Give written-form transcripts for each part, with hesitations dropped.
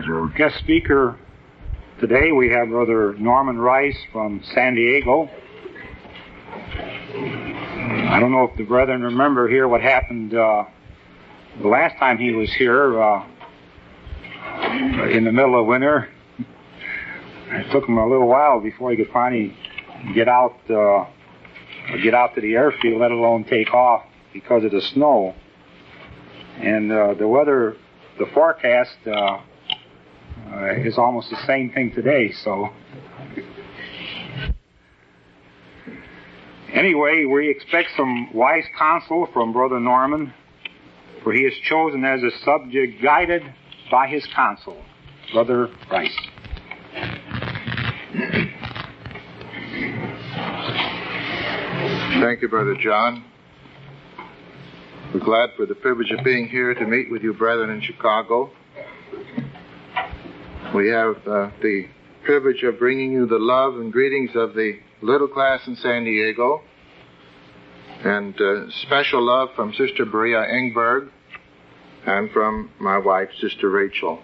Our guest speaker today, we have Brother Norman Rice from San Diego. I don't know if the brethren remember here what happened the last time he was here in the middle of winter. It took him a little while before he could finally get out to the airfield, let alone take off because of the snow. And the weather, the forecast is almost the same thing today. So anyway, we expect some wise counsel from Brother Norman, for he is chosen as a subject guided by his counsel. Brother Rice. Thank you, Brother John. We're glad for the privilege of being here to meet with you brethren in Chicago. We have the privilege of bringing you the love and greetings of the little class in San Diego, and special love from Sister Berea Engberg and from my wife, Sister Rachel.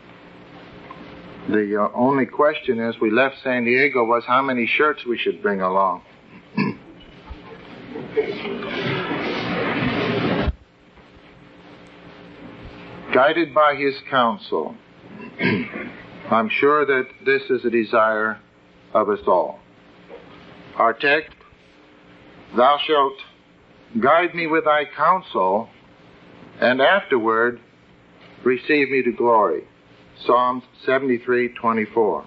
The only question as we left San Diego was how many shirts we should bring along. Guided by his counsel. I'm sure that this is a desire of us all. Our text, thou shalt guide me with thy counsel, and afterward receive me to glory. Psalms 73:24.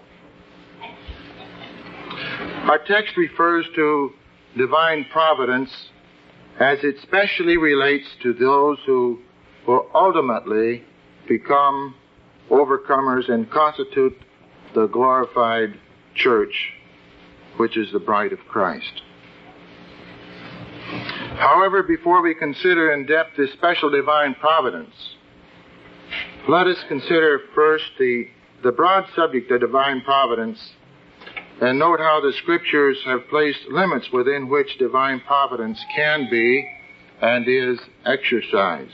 Our text refers to divine providence as it specially relates to those who will ultimately become overcomers and constitute the glorified church, which is the bride of Christ. However, before we consider in depth this special divine providence, let us consider first the broad subject of divine providence, and note how the Scriptures have placed limits within which divine providence can be and is exercised.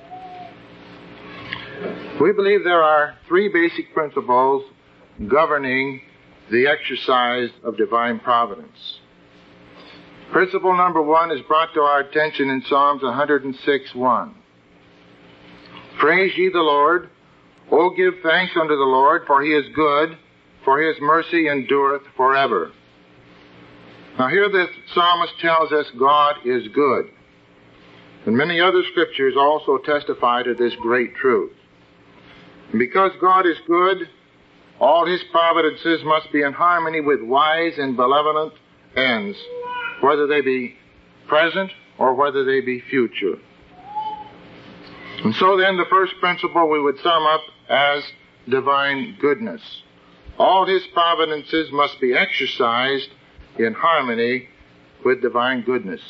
We believe there are three basic principles governing the exercise of divine providence. Principle number one is brought to our attention in Psalms 106:1. Praise ye the Lord, O give thanks unto the Lord, for he is good, for his mercy endureth forever. Now here the psalmist tells us God is good. And many other scriptures also testify to this great truth. And because God is good, all his providences must be in harmony with wise and benevolent ends, whether they be present or whether they be future. And so then the first principle we would sum up as divine goodness. All his providences must be exercised in harmony with divine goodness.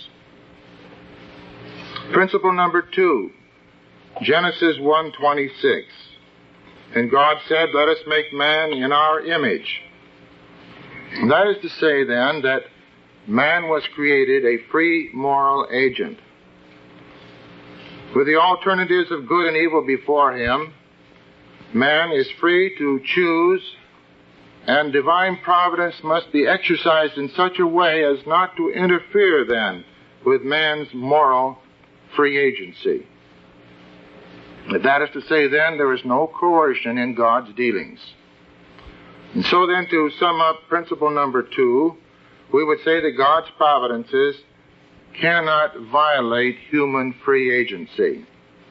Principle number two, Genesis 1:26. And God said, let us make man in our image. And that is to say then that man was created a free moral agent. With the alternatives of good and evil before him, man is free to choose, and divine providence must be exercised in such a way as not to interfere then with man's moral free agency. That is to say then, there is no coercion in God's dealings. And so then, to sum up principle number two, we would say that God's providences cannot violate human free agency.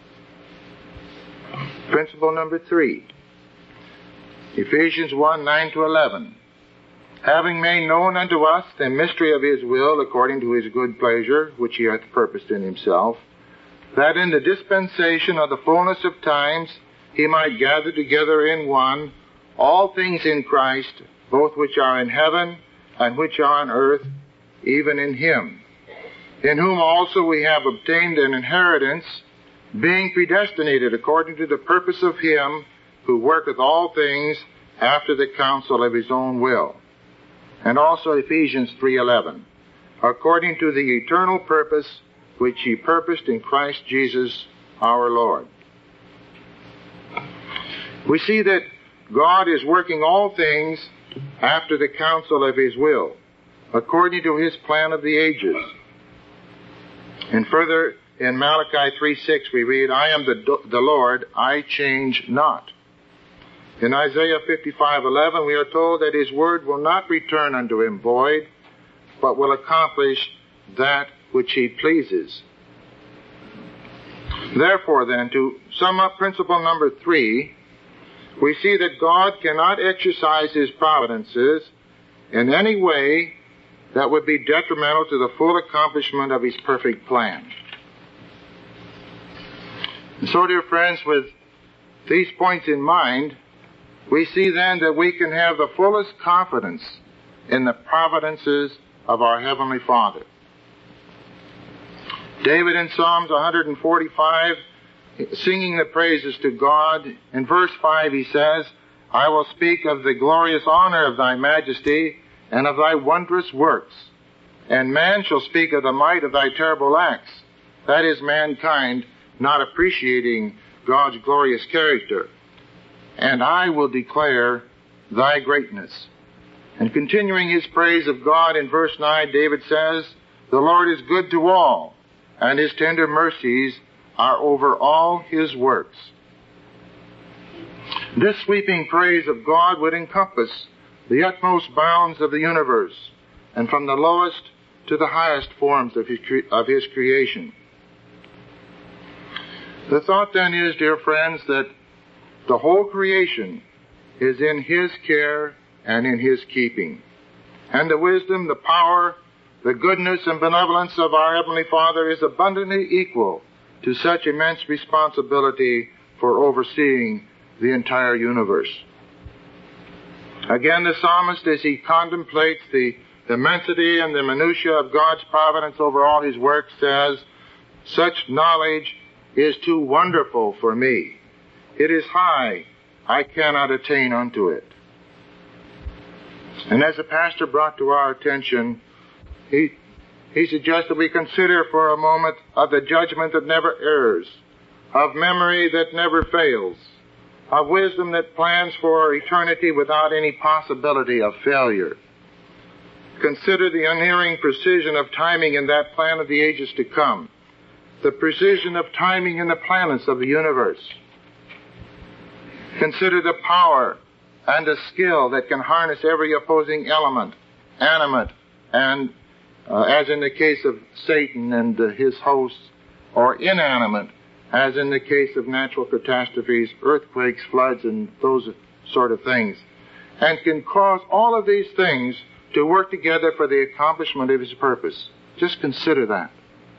Principle number three, Ephesians 1:9-11. Having made known unto us the mystery of his will according to his good pleasure, which he hath purposed in himself, that in the dispensation of the fullness of times he might gather together in one all things in Christ, both which are in heaven and which are on earth, even in him, in whom also we have obtained an inheritance, being predestinated according to the purpose of him who worketh all things after the counsel of his own will. And also Ephesians 3:11, according to the eternal purpose which he purposed in Christ Jesus our Lord. We see that God is working all things after the counsel of his will, according to his plan of the ages. And further, in Malachi 3:6 we read, I am the Lord, I change not. In Isaiah 55:11 we are told that his word will not return unto him void, but will accomplish that which he pleases. Therefore then, to sum up principle number 3, we see that God cannot exercise his providences in any way that would be detrimental to the full accomplishment of his perfect plan. And so, dear friends, with these points in mind, we see then that we can have the fullest confidence in the providences of our Heavenly Father. David in Psalms 145, singing the praises to God, in verse 5 he says, I will speak of the glorious honor of thy majesty and of thy wondrous works, and man shall speak of the might of thy terrible acts. That is, mankind not appreciating God's glorious character. And I will declare thy greatness. And continuing his praise of God in verse 9, David says, the Lord is good to all, and his tender mercies are over all his works. This sweeping praise of God would encompass the utmost bounds of the universe, and from the lowest to the highest forms of his creation. The thought then is, dear friends, that the whole creation is in his care and in his keeping. And the wisdom, the power, the goodness and benevolence of our Heavenly Father is abundantly equal to such immense responsibility for overseeing the entire universe. Again, the psalmist, as he contemplates the immensity and the minutiae of God's providence over all his works, says, such knowledge is too wonderful for me. It is high, I cannot attain unto it. And as the pastor brought to our attention, he suggested we consider for a moment of the judgment that never errs, of memory that never fails, of wisdom that plans for eternity without any possibility of failure. Consider the unerring precision of timing in that plan of the ages to come, the precision of timing in the planets of the universe. Consider the power and the skill that can harness every opposing element, animate, and as in the case of Satan and his hosts, or inanimate, as in the case of natural catastrophes, earthquakes, floods, and those sort of things, and can cause all of these things to work together for the accomplishment of his purpose. Just consider that.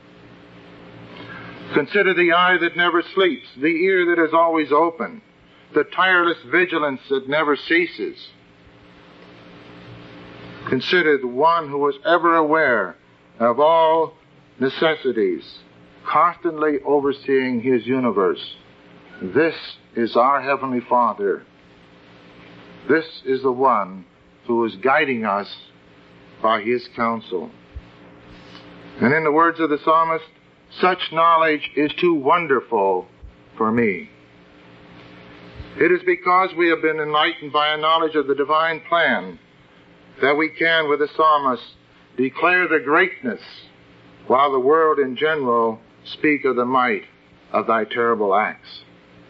Consider the eye that never sleeps, the ear that is always open, the tireless vigilance that never ceases. Consider the one who is ever aware of all necessities, constantly overseeing his universe. This is our Heavenly Father. This is the one who is guiding us by his counsel. And in the words of the psalmist, such knowledge is too wonderful for me. It is because we have been enlightened by a knowledge of the divine plan that we can, with the psalmist, declare the greatness, while the world in general speak of the might of thy terrible acts.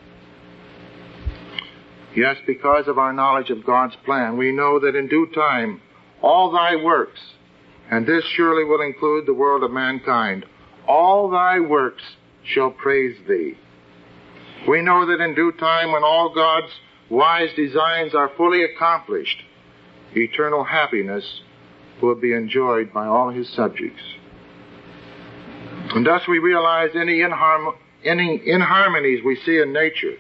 Yes, because of our knowledge of God's plan, we know that in due time all thy works, and this surely will include the world of mankind, all thy works shall praise thee. We know that in due time, when all God's wise designs are fully accomplished, eternal happiness will be enjoyed by all his subjects. And thus we realize any inharmonies we see in nature,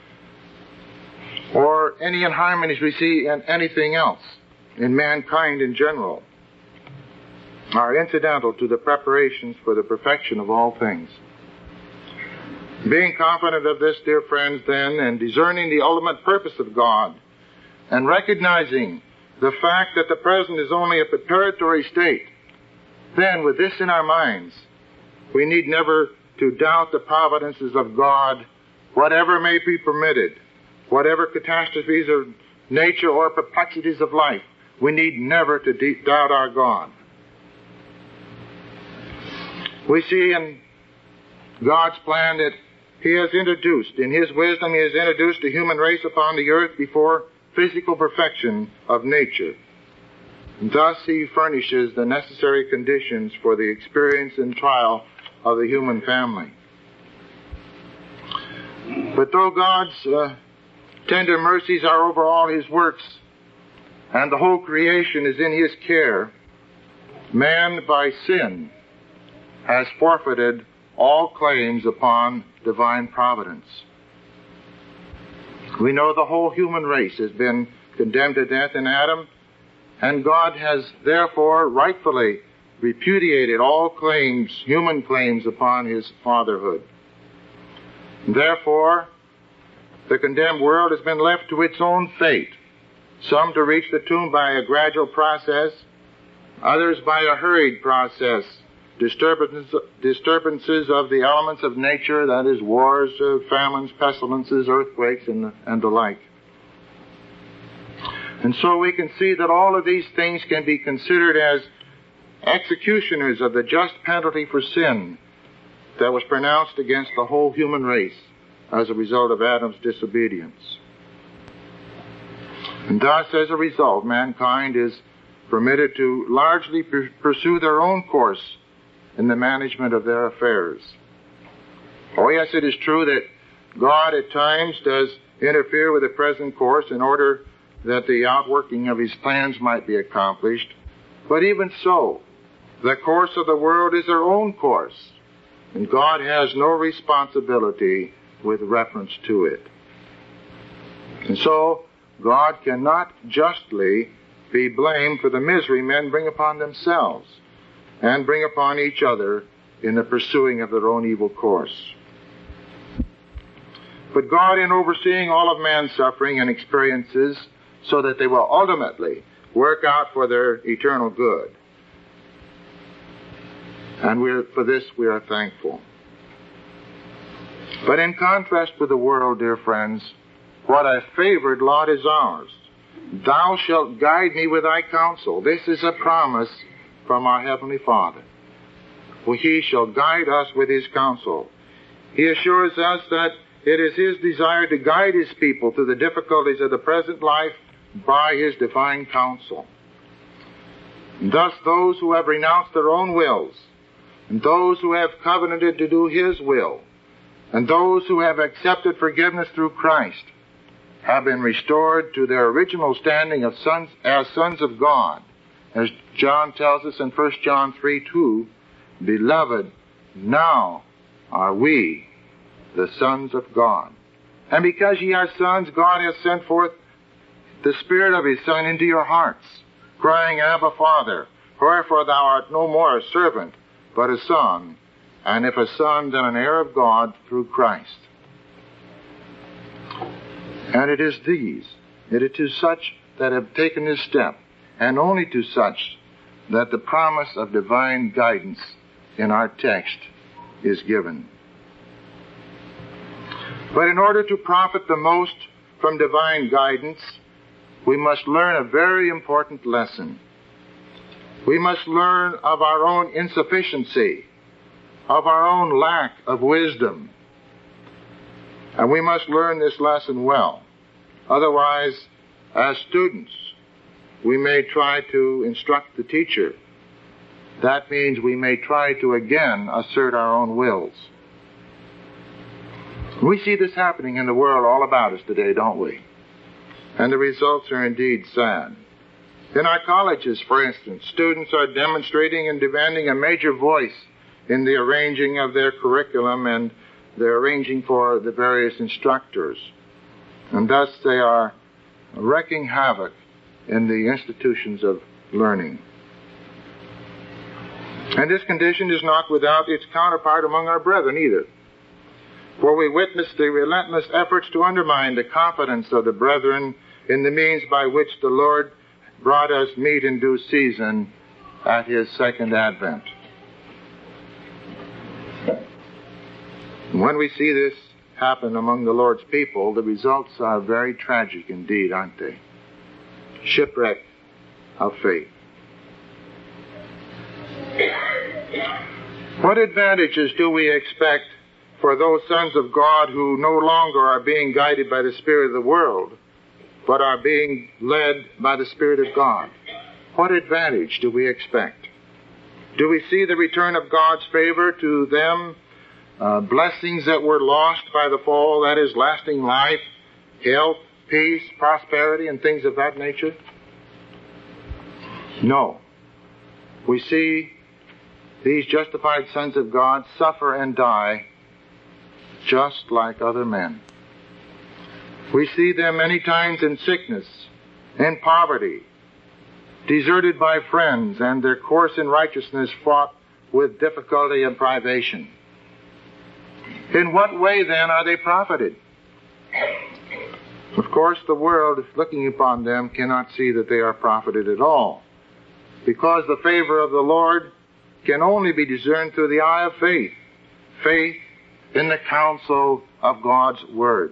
or any inharmonies we see in anything else, in mankind in general, are incidental to the preparations for the perfection of all things. Being confident of this, dear friends, then, and discerning the ultimate purpose of God, and recognizing the fact that the present is only a preparatory state, then, with this in our minds, we need never to doubt the providences of God, whatever may be permitted, whatever catastrophes of nature or perplexities of life, we need never to doubt our God. We see in God's plan that He has introduced, in His wisdom, He has introduced the human race upon the earth before physical perfection of nature. And thus He furnishes the necessary conditions for the experience and trial of the human family. But though God's tender mercies are over all His works, and the whole creation is in His care, man by sin has forfeited all claims upon divine providence. We know the whole human race has been condemned to death in Adam, and God has therefore rightfully repudiated all claims, human claims upon His fatherhood. Therefore, the condemned world has been left to its own fate, some to reach the tomb by a gradual process, others by a hurried process, disturbances of the elements of nature, that is, wars, famines, pestilences, earthquakes, and the like. And so we can see that all of these things can be considered as executioners of the just penalty for sin that was pronounced against the whole human race as a result of Adam's disobedience. And thus, as a result, mankind is permitted to largely pursue their own course in the management of their affairs. Oh yes, it is true that God at times does interfere with the present course in order that the outworking of His plans might be accomplished. But even so, the course of the world is their own course, and God has no responsibility with reference to it. And so, God cannot justly be blamed for the misery men bring upon themselves and bring upon each other in the pursuing of their own evil course. But God, in overseeing all of man's suffering and experiences so that they will ultimately work out for their eternal good. And for this we are thankful. But in contrast with the world, dear friends, what a favored lot is ours. Thou shalt guide me with thy counsel. This is a promise from our Heavenly Father. For He shall guide us with His counsel. He assures us that it is His desire to guide His people through the difficulties of the present life by His divine counsel. And thus those who have renounced their own wills, and those who have covenanted to do His will, and those who have accepted forgiveness through Christ, have been restored to their original standing of sons, as sons of God. As John tells us in 1 John 3:2, Beloved, now are we the sons of God. And because ye are sons, God has sent forth the Spirit of His Son into your hearts, crying, Abba, Father. Wherefore thou art no more a servant, but a son, and if a son, then an heir of God through Christ. And it is to such that have taken this step, and only to such that the promise of divine guidance in our text is given. But in order to profit the most from divine guidance, we must learn a very important lesson. We must learn of our own insufficiency, of our own lack of wisdom. And we must learn this lesson well. Otherwise, as students, we may try to instruct the teacher. That means we may try to again assert our own wills. We see this happening in the world all about us today, don't we? And the results are indeed sad. In our colleges, for instance, students are demonstrating and demanding a major voice in the arranging of their curriculum and their arranging for the various instructors. And thus they are wreaking havoc in the institutions of learning. And this condition is not without its counterpart among our brethren either. For we witness the relentless efforts to undermine the confidence of the brethren in the means by which the Lord brought us meat in due season at His second advent. And when we see this happen among the Lord's people, the results are very tragic indeed, aren't they? Shipwreck of faith. What advantages do we expect for those sons of God who no longer are being guided by the spirit of the world, but are being led by the Spirit of God? What advantage do we expect? Do we see the return of God's favor to them, blessings that were lost by the fall, that is, lasting life, health, peace, prosperity, and things of that nature? No. We see these justified sons of God suffer and die just like other men. We see them many times in sickness, in poverty, deserted by friends, and their course in righteousness fought with difficulty and privation. In what way, then, are they profited? Of course, the world, looking upon them, cannot see that they are profited at all, because the favor of the Lord can only be discerned through the eye of faith. Faith in the counsel of God's Word.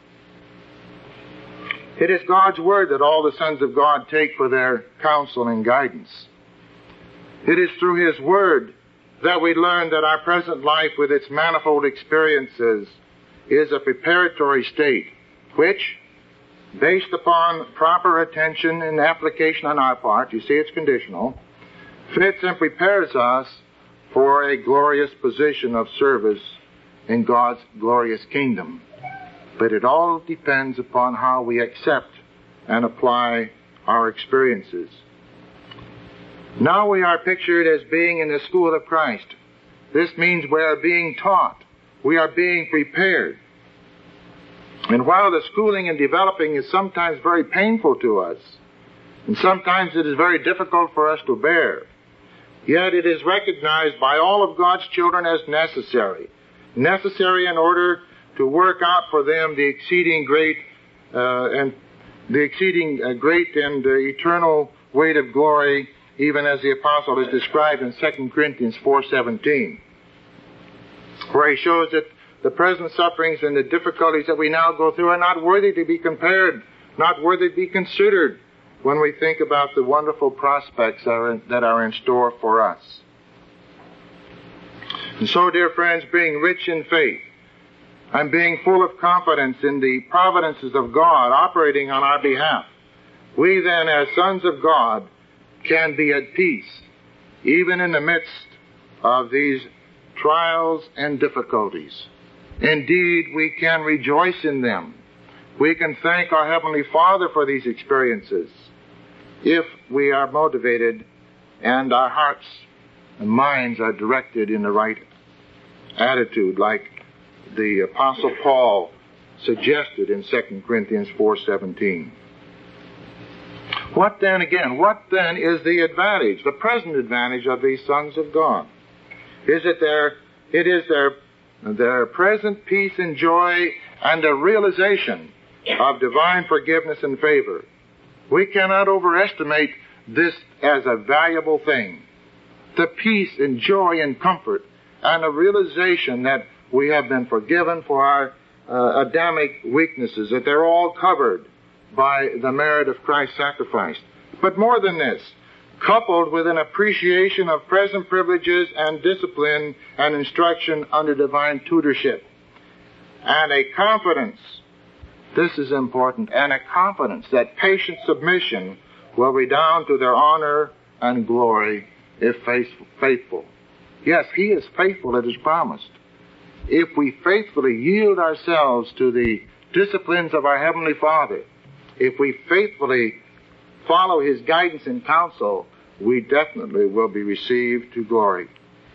It is God's Word that all the sons of God take for their counsel and guidance. It is through His Word that we learn that our present life with its manifold experiences is a preparatory state, which, based upon proper attention and application on our part, you see it's conditional, fits and prepares us for a glorious position of service in God's glorious kingdom. But it all depends upon how we accept and apply our experiences. Now we are pictured as being in the school of Christ. This means we are being taught. We are being prepared. And while the schooling and developing is sometimes very painful to us, and sometimes it is very difficult for us to bear, yet it is recognized by all of God's children as necessary. Necessary in order to work out for them the exceeding great and eternal weight of glory, even as the apostle is described in 2 Corinthians 4:17, where he shows that the present sufferings and the difficulties that we now go through are not worthy to be compared, not worthy to be considered when we think about the wonderful prospects that are in store for us. And so, dear friends, being rich in faith and being full of confidence in the providences of God operating on our behalf, we then, as sons of God, can be at peace, even in the midst of these trials and difficulties. Indeed, we can rejoice in them. We can thank our Heavenly Father for these experiences if we are motivated and our hearts and minds are directed in the right attitude, like the Apostle Paul suggested in 2 Corinthians 4:17. What then is the advantage, the present advantage of these sons of God? It is their present peace and joy and a realization of divine forgiveness and favor. We cannot overestimate this as a valuable thing. The peace and joy and comfort and a realization that we have been forgiven for our Adamic weaknesses, that they're all covered by the merit of Christ's sacrifice. But more than this, coupled with an appreciation of present privileges and discipline and instruction under divine tutorship, and a confidence, this is important, and a confidence that patient submission will redound to their honor and glory if faithful. Yes, He is faithful as is promised. If we faithfully yield ourselves to the disciplines of our Heavenly Father, if we faithfully follow His guidance and counsel, we definitely will be received to glory.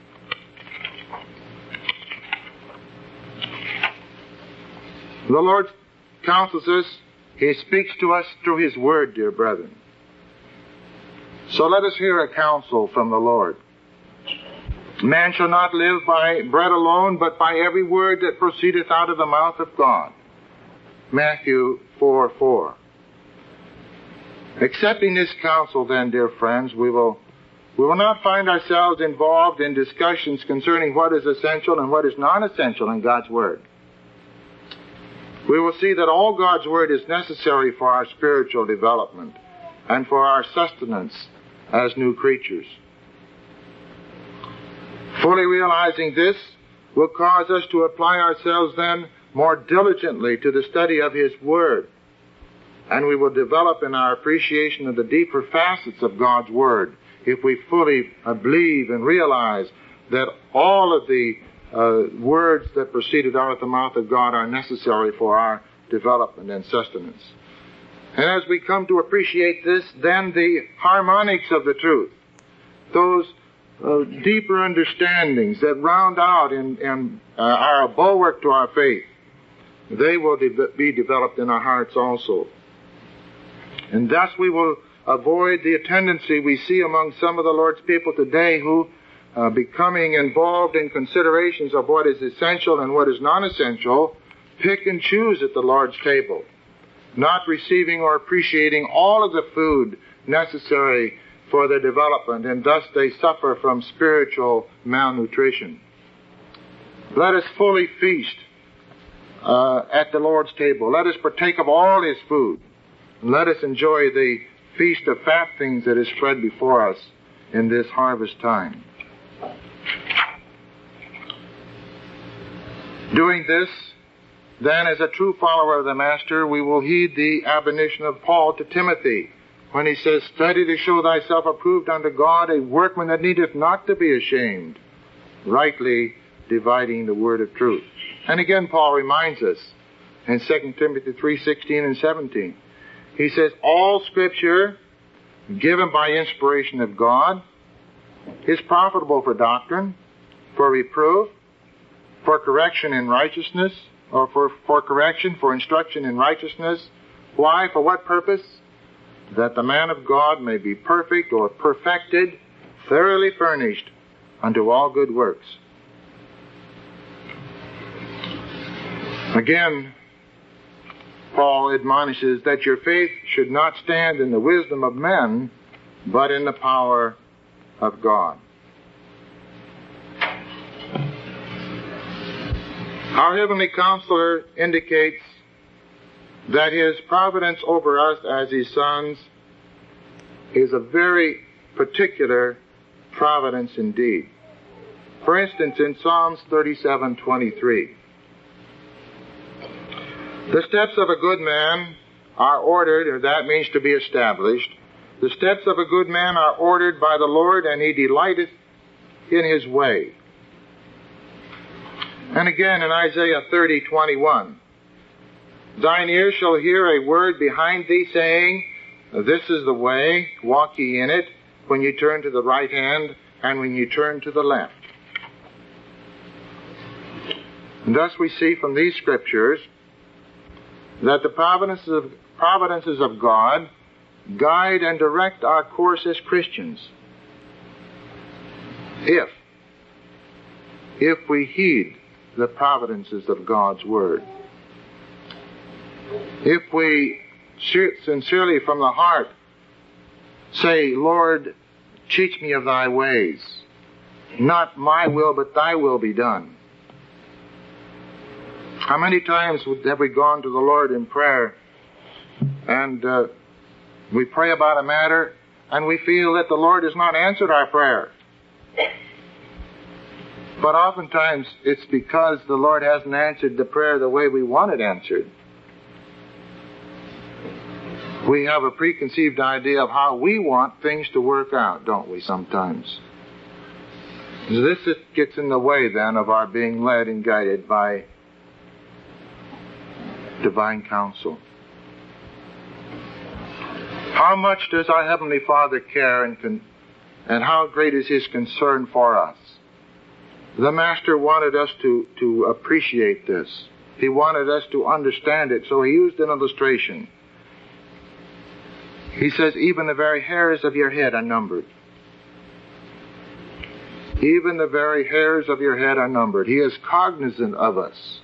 The Lord counsels us. He speaks to us through His Word, dear brethren. So let us hear a counsel from the Lord. Man shall not live by bread alone, but by every word that proceedeth out of the mouth of God. Matthew 4:4. Accepting this counsel, then, dear friends, we will not find ourselves involved in discussions concerning what is essential and what is non-essential in God's Word. we will see that all God's Word is necessary for our spiritual development and for our sustenance as new creatures. Fully realizing this will cause us to apply ourselves then more diligently to the study of His Word, and we will develop in our appreciation of the deeper facets of God's Word if we fully believe and realize that all of the words that proceeded out of the mouth of God are necessary for our development and sustenance. And as we come to appreciate this, then the harmonics of the truth, those deeper understandings that round out and are a bulwark to our faith, they will be developed in our hearts also. And thus we will avoid the tendency we see among some of the Lord's people today who, becoming involved in considerations of what is essential and what is non-essential, pick and choose at the Lord's table, not receiving or appreciating all of the food necessary for their development, and thus they suffer from spiritual malnutrition. Let us fully feast at the Lord's table. Let us partake of all His food. And let us enjoy the feast of fat things that is spread before us in this harvest time. Doing this, then, as a true follower of the Master, we will heed the admonition of Paul to Timothy when he says, "Study to show thyself approved unto God, a workman that needeth not to be ashamed, rightly dividing the word of truth." And again, Paul reminds us in 2 Timothy 3:16 and 17. He says, "All Scripture, given by inspiration of God, is profitable for doctrine, for reproof, for correction in righteousness," or for correction, for instruction in righteousness. Why? For what purpose? That the man of God may be perfect or perfected, thoroughly furnished unto all good works. Again, Paul admonishes that your faith should not stand in the wisdom of men, but in the power of God. Our Heavenly Counselor indicates that His providence over us as His sons is a very particular providence indeed. For instance, in Psalms 37:23, "The steps of a good man are ordered," or that means to be established. "The steps of a good man are ordered by the Lord, and He delighteth in His way." And again in Isaiah 30:21, "Thine ear shall hear a word behind thee, saying, This is the way, walk ye in it, when you turn to the right hand, and when you turn to the left." And thus we see from these Scriptures that the providences of God guide and direct our course as Christians, if we heed the providences of God's Word. If we sincerely from the heart say, "Lord, teach me of thy ways. Not my will, but thy will be done." How many times have we gone to the Lord in prayer and we pray about a matter and we feel that the Lord has not answered our prayer? But oftentimes it's because the Lord hasn't answered the prayer the way we want it answered. We have a preconceived idea of how we want things to work out, don't we, sometimes? This gets in the way, then, of our being led and guided by divine counsel. How much does our Heavenly Father care and how great is His concern for us? The Master wanted us to appreciate this. He wanted us to understand it, so He used an illustration. He says, "Even the very hairs of your head are numbered." Even the very hairs of your head are numbered. He is cognizant of us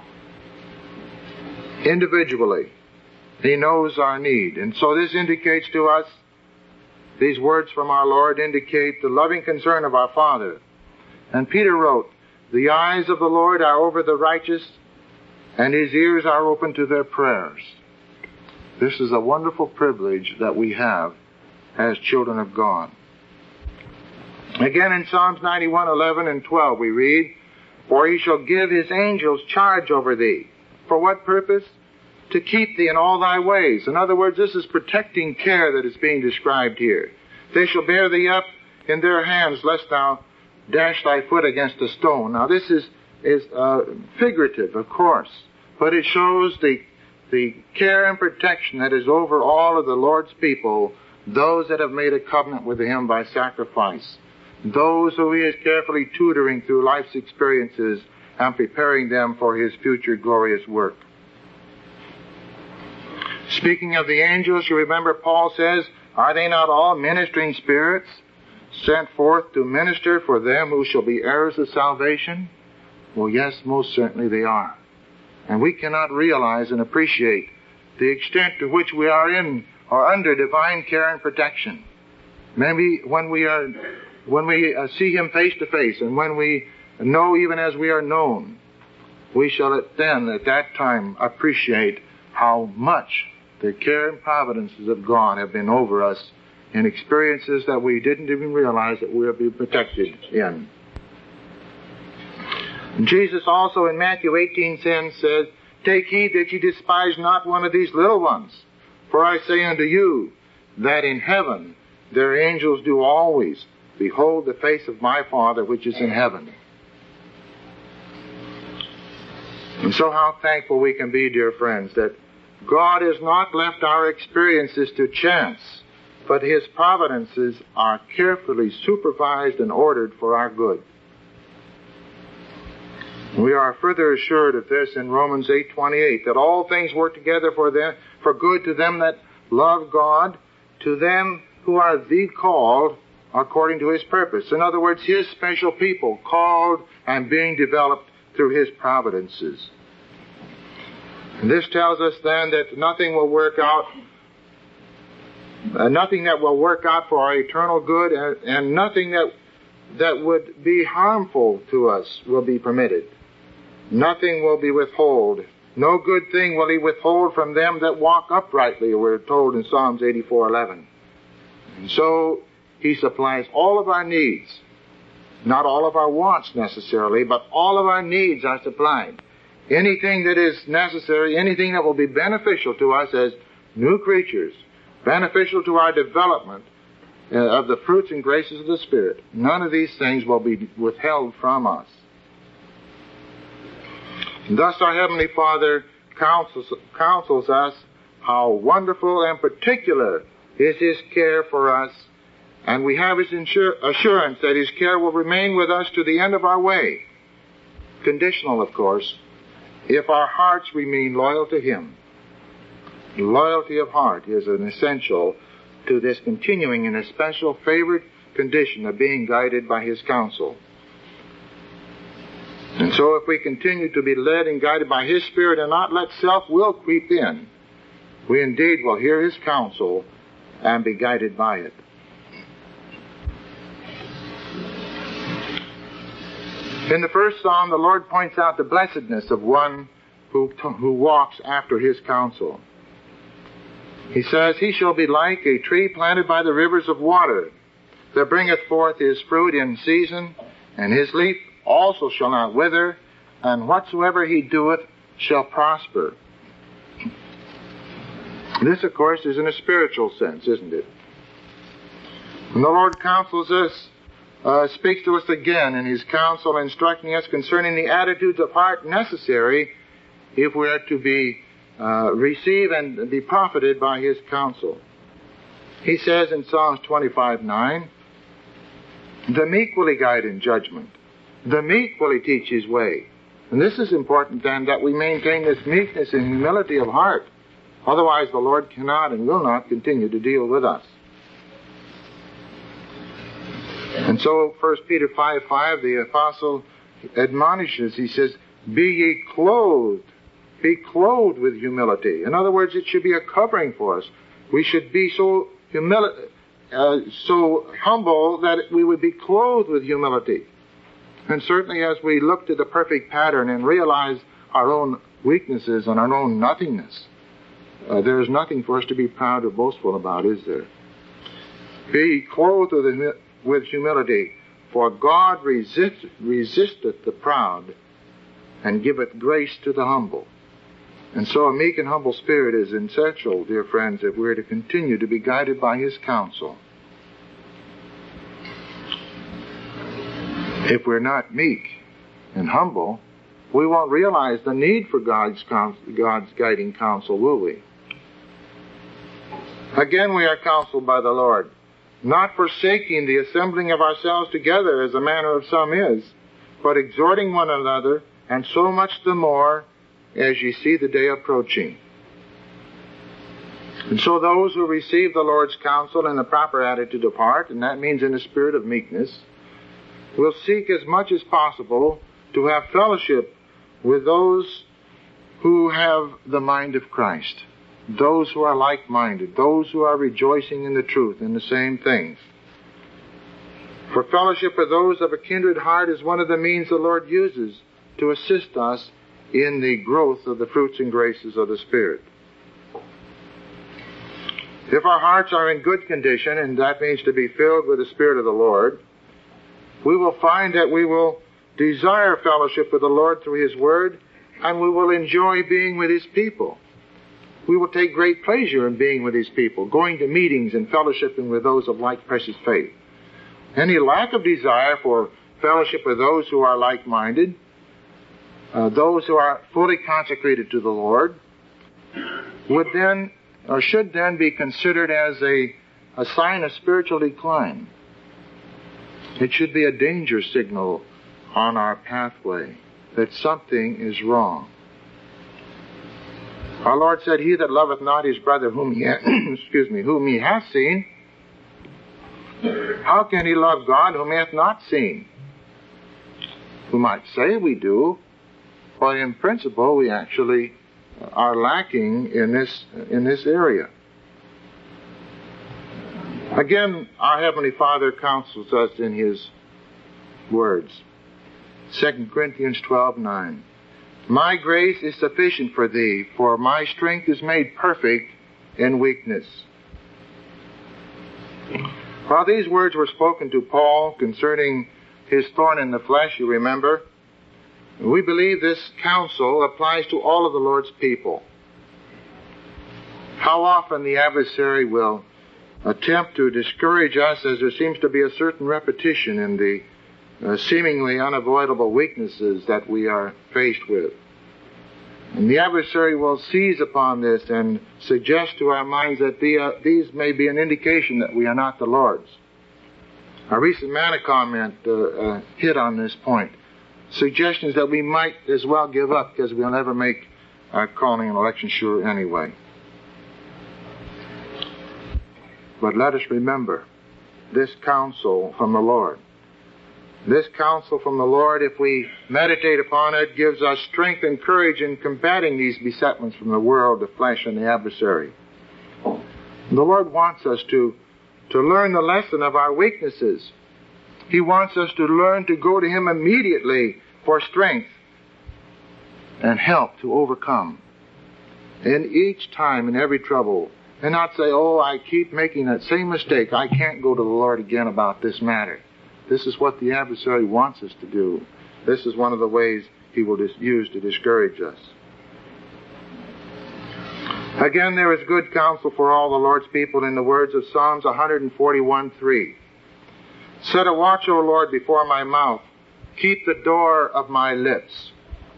individually. He knows our need. And so this indicates to us, these words from our Lord indicate the loving concern of our Father. And Peter wrote, "The eyes of the Lord are over the righteous, and His ears are open to their prayers. This is a wonderful privilege that we have as children of God. Again in Psalms 91:11 and 12 we read, "For He shall give His angels charge over thee." For what purpose? To keep thee in all thy ways. In other words, this is protecting care that is being described here. They shall bear thee up in their hands, lest thou dash thy foot against a stone. Now this is figurative, of course, but it shows the care and protection that is over all of the Lord's people, those that have made a covenant with Him by sacrifice, those who He is carefully tutoring through life's experiences and preparing them for His future glorious work. Speaking of the angels, you remember Paul says, "Are they not all ministering spirits sent forth to minister for them who shall be heirs of salvation?" Well, yes, most certainly they are. And we cannot realize and appreciate the extent to which we are in or under divine care and protection. Maybe when we see Him face to face, and when we know even as we are known, we shall at that time appreciate how much the care and providences of God have been over us in experiences that we didn't even realize that we are being protected in. And Jesus also in Matthew 18:10 says, "Take heed that ye despise not one of these little ones. For I say unto you, that in heaven their angels do always behold the face of my Father which is in heaven." And so how thankful we can be, dear friends, that God has not left our experiences to chance, but His providences are carefully supervised and ordered for our good. We are further assured of this in Romans 8:28, that all things work together for good to them that love God, to them who are the called according to His purpose. In other words, His special people, called and being developed through His providences. And this tells us then that nothing that will work out for our eternal good, and nothing that would be harmful to us will be permitted. Nothing will be withheld. No good thing will He withhold from them that walk uprightly, we're told in Psalms 84:11. And so He supplies all of our needs. Not all of our wants necessarily, but all of our needs are supplied. Anything that is necessary, anything that will be beneficial to us as new creatures, beneficial to our development of the fruits and graces of the Spirit, none of these things will be withheld from us. And thus our Heavenly Father counsels us how wonderful and particular is His care for us, and we have His assurance that His care will remain with us to the end of our way. Conditional, of course, if our hearts remain loyal to Him. Loyalty of heart is an essential to this continuing in a special favored condition of being guided by His counsel. And so if we continue to be led and guided by His Spirit and not let self-will creep in, we indeed will hear His counsel and be guided by it. In the first psalm, the Lord points out the blessedness of one who walks after His counsel. He says, "He shall be like a tree planted by the rivers of water, that bringeth forth his fruit in season, and his leaf also shall not wither, and whatsoever he doeth shall prosper." This, of course, is in a spiritual sense, isn't it? And the Lord counsels us, speaks to us again in His counsel, instructing us concerning the attitudes of heart necessary if we are to be receive and be profited by His counsel. He says in Psalms 25:9, "The meek will He guide in judgment. The meek will He teach His way." And this is important then, that we maintain this meekness and humility of heart. Otherwise the Lord cannot and will not continue to deal with us. And so 1 Peter 5:5, the apostle admonishes, he says, "Be ye clothed. Be clothed with humility." In other words, it should be a covering for us. We should be so humble that we would be clothed with humility. And certainly as we look to the perfect pattern and realize our own weaknesses and our own nothingness. There is nothing for us to be proud or boastful about, is there? Be clothed with humility, for God resisteth the proud and giveth grace to the humble. And so a meek and humble spirit is essential, dear friends, if we're to continue to be guided by His counsel. If we're not meek and humble, we won't realize the need for God's guiding counsel, will we? Again, we are counseled by the Lord, not forsaking the assembling of ourselves together as the manner of some is, but exhorting one another, and so much the more as ye see the day approaching. And so those who receive the Lord's counsel in the proper attitude of heart, and that means in a spirit of meekness, will seek as much as possible to have fellowship with those who have the mind of Christ, those who are like-minded, those who are rejoicing in the truth, in the same things. For fellowship with those of a kindred heart is one of the means the Lord uses to assist us in the growth of the fruits and graces of the Spirit. If our hearts are in good condition, and that means to be filled with the Spirit of the Lord, we will find that we will desire fellowship with the Lord through His Word, and we will enjoy being with His people. We will take great pleasure in being with His people, going to meetings and fellowshipping with those of like precious faith. Any lack of desire for fellowship with those who are like-minded, those who are fully consecrated to the Lord, would then, or should then, be considered as a sign of spiritual decline. It should be a danger signal on our pathway that something is wrong. Our Lord said, "He that loveth not his brother whom he hath seen, how can he love God whom he hath not seen?" We might say we do, but in principle we actually are lacking in this area. Again, our Heavenly Father counsels us in His words. 2 Corinthians 12:9. "My grace is sufficient for thee, for my strength is made perfect in weakness." While these words were spoken to Paul concerning his thorn in the flesh, you remember, we believe this counsel applies to all of the Lord's people. How often the adversary will attempt to discourage us, as there seems to be a certain repetition in the seemingly unavoidable weaknesses that we are faced with. And the adversary will seize upon this and suggest to our minds that these may be an indication that we are not the Lord's. A recent Manna comment hit on this point. Suggestions that we might as well give up because we'll never make our calling and election sure anyway. But let us remember this counsel from the Lord. This counsel from the Lord, if we meditate upon it, gives us strength and courage in combating these besetments from the world, the flesh, and the adversary. The Lord wants us to learn the lesson of our weaknesses. He wants us to learn to go to Him immediately for strength and help to overcome in each time, in every trouble, and not say, "Oh, I keep making that same mistake. I can't go to the Lord again about this matter." This is what the adversary wants us to do. This is one of the ways he will use to discourage us. Again, there is good counsel for all the Lord's people in the words of Psalms 141:3. "Set a watch, O Lord, before my mouth. Keep the door of my lips."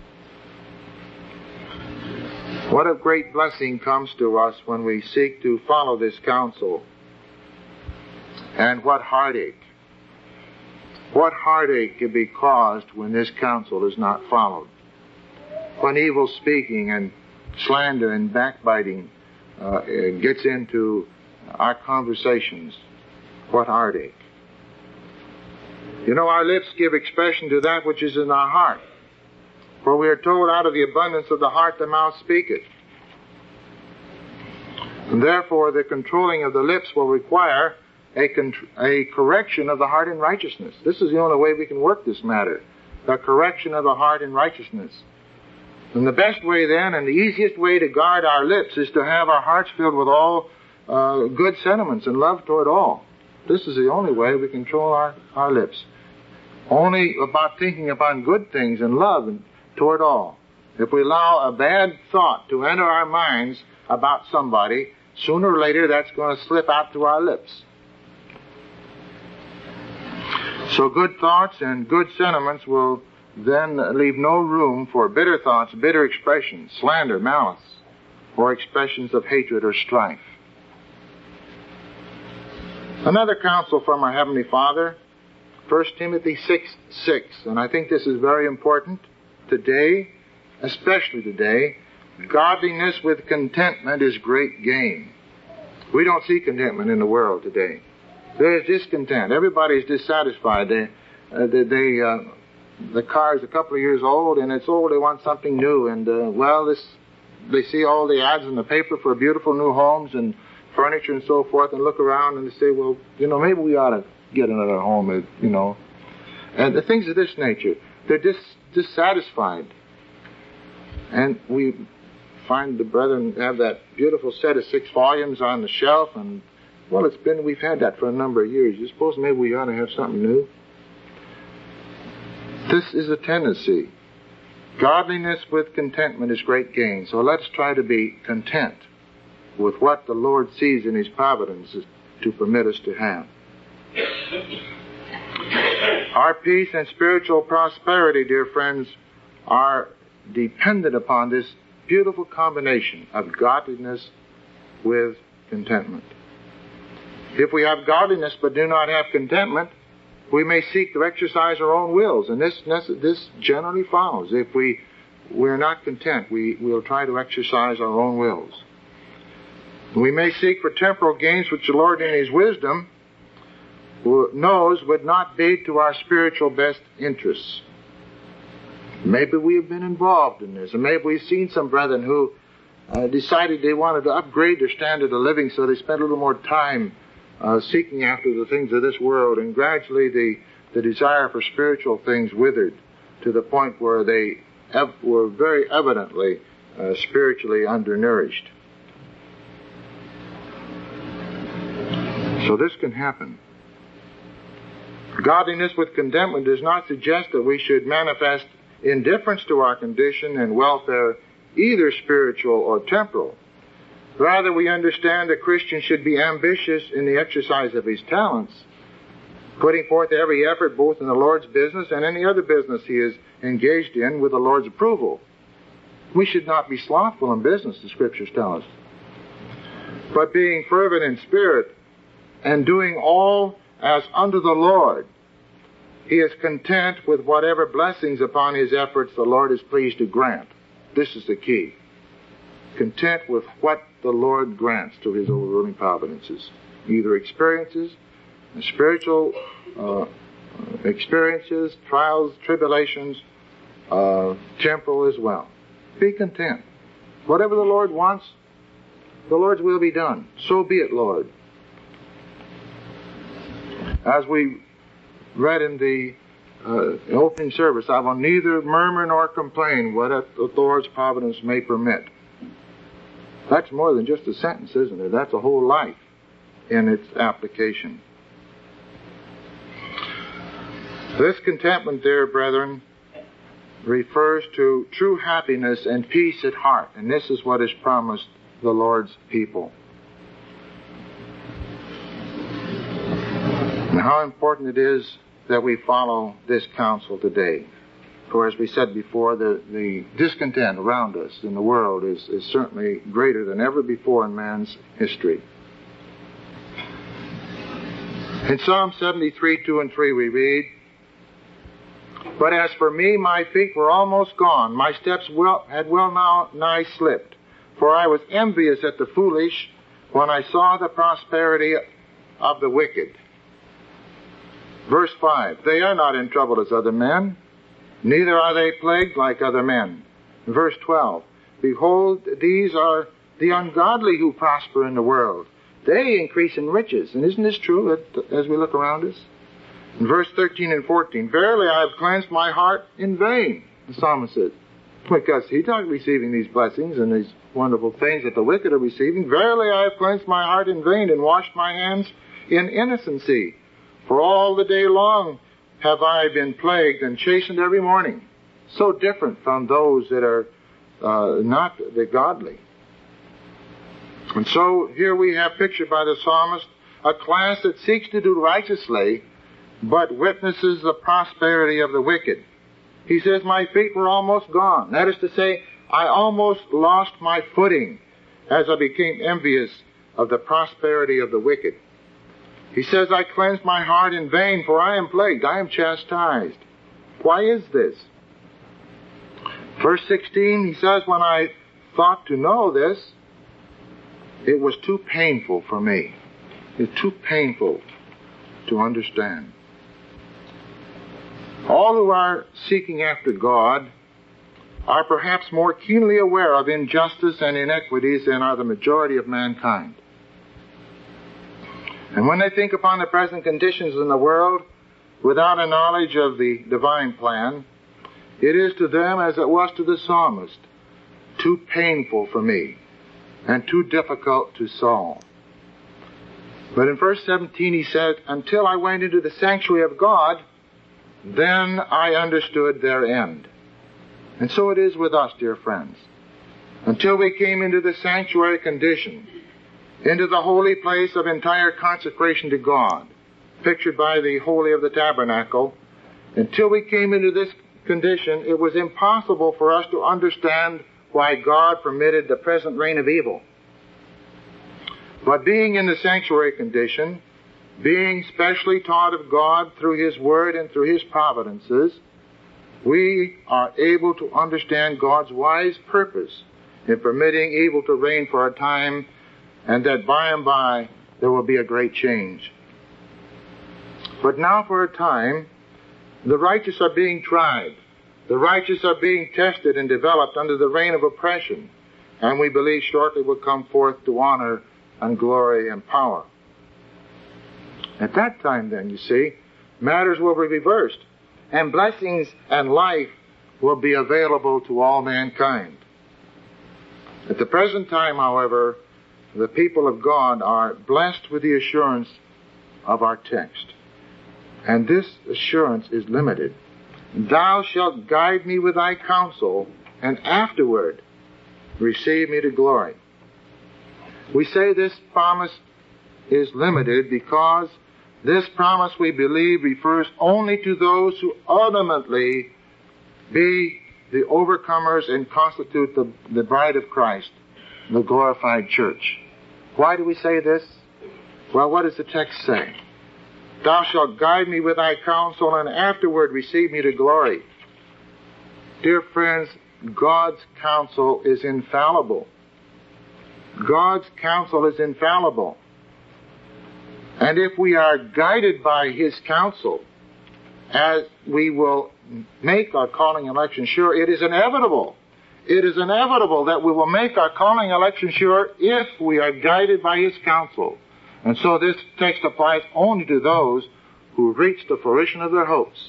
What a great blessing comes to us when we seek to follow this counsel. And what heartache. What heartache can be caused when this counsel is not followed. When evil speaking and slander and backbiting gets into our conversations. What heartache. You know, our lips give expression to that which is in our heart. For we are told, out of the abundance of the heart the mouth speaketh. And therefore the controlling of the lips will require a correction of the heart in righteousness. This is the only way we can work this matter. The correction of the heart in righteousness. And the best way then, and the easiest way to guard our lips, is to have our hearts filled with all good sentiments and love toward all. This is the only way we control our lips. Only about thinking upon good things and love toward all. If we allow a bad thought to enter our minds about somebody, sooner or later that's going to slip out through our lips. So good thoughts and good sentiments will then leave no room for bitter thoughts, bitter expressions, slander, malice, or expressions of hatred or strife. Another counsel from our Heavenly Father, 1 Timothy 6:6, and I think this is very important today, especially today. Godliness with contentment is great gain. We don't see contentment in the world today. There's discontent. Everybody's dissatisfied. The car is a couple of years old, and it's old. They want something new. And, they see all the ads in the paper for beautiful new homes and furniture and so forth, and look around and they say, well, maybe we ought to get another home, And the things of this nature, they're dissatisfied. And we find the brethren have that beautiful set of 6 volumes on the shelf, and, we've had that for a number of years. You suppose maybe we ought to have something new? This is a tendency. Godliness with contentment is great gain. So let's try to be content with what the Lord sees in His providence to permit us to have. Our peace and spiritual prosperity, dear friends, are dependent upon this beautiful combination of godliness with contentment. If we have godliness but do not have contentment, we may seek to exercise our own wills, and this generally follows. If we're not content, we'll try to exercise our own wills. We may seek for temporal gains which the Lord in His wisdom knows would not be to our spiritual best interests. Maybe we have been involved in this, and maybe we've seen some brethren who decided they wanted to upgrade their standard of living, so they spent a little more time seeking after the things of this world, and gradually the desire for spiritual things withered to the point where they were very evidently spiritually undernourished. So this can happen. Godliness with contentment does not suggest that we should manifest indifference to our condition and welfare, either spiritual or temporal. Rather, we understand a Christian should be ambitious in the exercise of his talents, putting forth every effort both in the Lord's business and any other business he is engaged in with the Lord's approval. We should not be slothful in business, the Scriptures tell us, but being fervent in spirit and doing all as unto the Lord, he is content with whatever blessings upon his efforts the Lord is pleased to grant. This is the key. Content with what the Lord grants to His overruling providences. Either experiences, spiritual experiences, trials, tribulations, temporal as well. Be content. Whatever the Lord wants, the Lord's will be done. So be it, Lord. As we read in the opening service, I will neither murmur nor complain what the Lord's providence may permit. That's more than just a sentence, isn't it? That's a whole life in its application. This contentment, dear brethren, refers to true happiness and peace at heart, and this is what is promised the Lord's people. And how important it is that we follow this counsel today. For as we said before, the discontent around us in the world is certainly greater than ever before in man's history. In Psalm 73, 2 and 3 we read, "But as for me, my feet were almost gone. My steps had well nigh slipped. For I was envious at the foolish when I saw the prosperity of the wicked." Verse 5, "They are not in trouble as other men, neither are they plagued like other men." Verse 12, "Behold, these are the ungodly who prosper in the world. They increase in riches." And isn't this true as we look around us? In verse 13 and 14, "Verily I have cleansed my heart in vain," the psalmist says, Because he's not receiving these blessings and these wonderful things that the wicked are receiving. Verily I have cleansed my heart in vain and washed my hands in innocency. For all the day long have I been plagued and chastened every morning. So different from those that are not the godly. And so here we have pictured by the psalmist a class that seeks to do righteously, but witnesses the prosperity of the wicked. He says, my feet were almost gone. That is to say, I almost lost my footing as I became envious of the prosperity of the wicked. He says, I cleansed my heart in vain, for I am plagued, I am chastised. Why is this? Verse 16, he says, when I thought to know this, it was too painful for me. It's too painful to understand. All who are seeking after God are perhaps more keenly aware of injustice and inequities than are the majority of mankind. And when they think upon the present conditions in the world without a knowledge of the divine plan, it is to them as it was to the psalmist, too painful for me and too difficult to solve. But in verse 17 he says, until I went into the sanctuary of God, then I understood their end. And so it is with us, dear friends. Until we came into the sanctuary condition, into the holy place of entire consecration to God, pictured by the Holy of the Tabernacle, until we came into this condition, it was impossible for us to understand why God permitted the present reign of evil. But being in the sanctuary condition, being specially taught of God through His Word and through His providences, we are able to understand God's wise purpose in permitting evil to reign for a time, and that by and by there will be a great change. But now for a time, the righteous are being tried. The righteous are being tested and developed under the reign of oppression, and we believe shortly will come forth to honor and glory and power. At that time then, you see, matters will be reversed, and blessings and life will be available to all mankind. At the present time, however, the people of God are blessed with the assurance of our text. And this assurance is limited. Thou shalt guide me with thy counsel, and afterward receive me to glory. We say this promise is limited because this promise, we believe, refers only to those who ultimately be the overcomers and constitute the bride of Christ, the glorified church. Why do we say this? Well, what does the text say? Thou shalt guide me with thy counsel, and afterward receive me to glory. Dear friends, God's counsel is infallible. God's counsel is infallible. And if we are guided by His counsel, as we will make our calling and election sure, it is inevitable. It is inevitable that we will make our calling and election sure if we are guided by His counsel. And so this text applies only to those who reach the fruition of their hopes.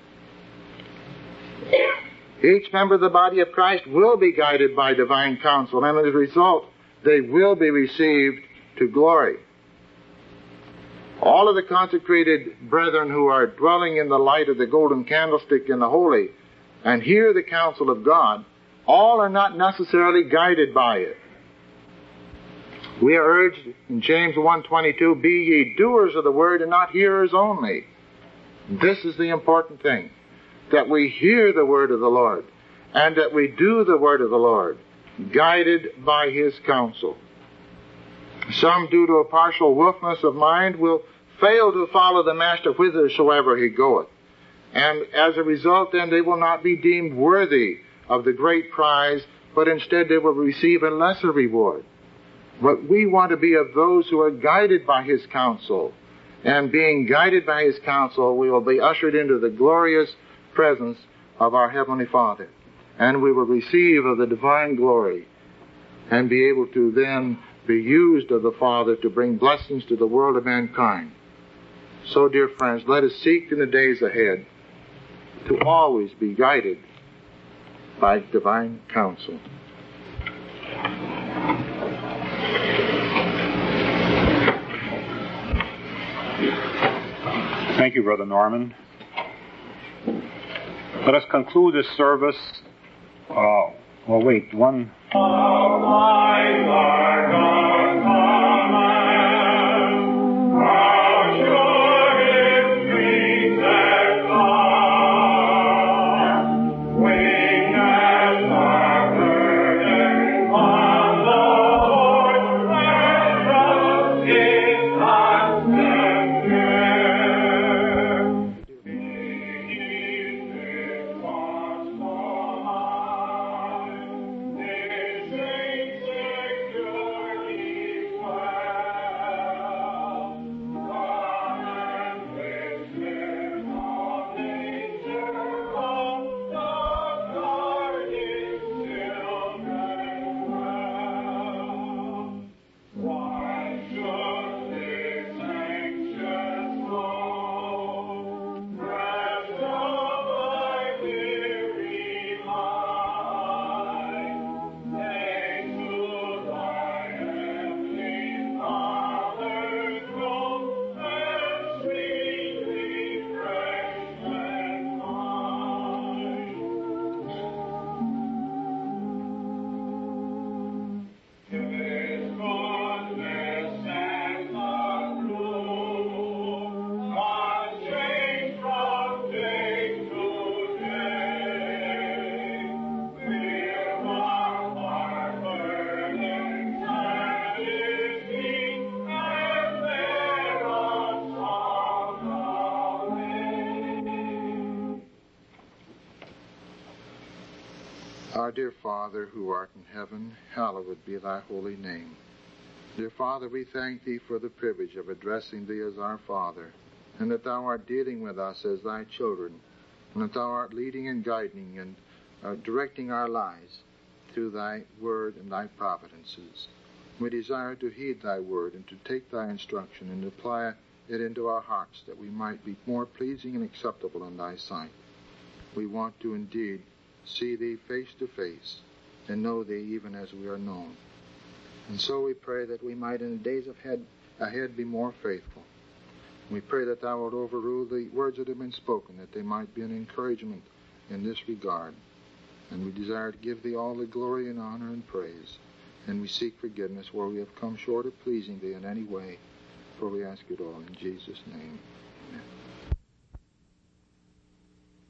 Each member of the body of Christ will be guided by divine counsel, and as a result, they will be received to glory. All of the consecrated brethren who are dwelling in the light of the golden candlestick in the holy and hear the counsel of God, all are not necessarily guided by it. We are urged in James 1:22, be ye doers of the word and not hearers only. This is the important thing, that we hear the word of the Lord and that we do the word of the Lord, guided by His counsel. Some, due to a partial wolfness of mind, will fail to follow the Master whithersoever He goeth. And as a result, then, they will not be deemed worthy of the great prize, but instead they will receive a lesser reward. But we want to be of those who are guided by His counsel. And being guided by His counsel, we will be ushered into the glorious presence of our Heavenly Father. And we will receive of the divine glory and be able to then be used of the Father to bring blessings to the world of mankind. So, dear friends, let us seek in the days ahead to always be guided by divine counsel. Thank you, Brother Norman. Let us conclude this service. One. Our dear Father, who art in heaven, hallowed be thy holy name. Dear Father, we thank thee for the privilege of addressing thee as our Father, and that thou art dealing with us as thy children, and that thou art leading and guiding and directing our lives through thy word and thy providences. We desire to heed thy word and to take thy instruction and apply it into our hearts, that we might be more pleasing and acceptable in thy sight. We want to indeed see thee face to face and know thee even as we are known. And so we pray that we might in the days ahead be more faithful. We pray that thou wilt overrule the words that have been spoken, that they might be an encouragement in this regard. And we desire to give thee all the glory and honor and praise. And we seek forgiveness where we have come short of pleasing thee in any way. For we ask it all in Jesus' name.